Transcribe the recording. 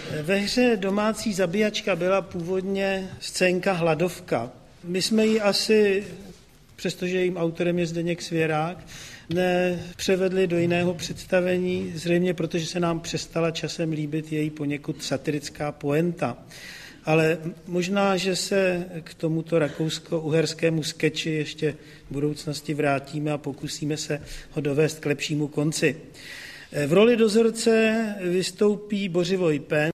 Ve hře Domácí zabíjačka byla původně scénka Hladovka. My jsme ji asi, přestože jejím autorem je Zdeněk Svěrák, nepřevedli do jiného představení, zřejmě protože se nám přestala časem líbit její poněkud satirická poenta. Ale možná, že se k tomuto rakousko-uherskému skeči ještě v budoucnosti vrátíme a pokusíme se ho dovést k lepšímu konci. V roli dozorce vystoupí Bořivoj Pen.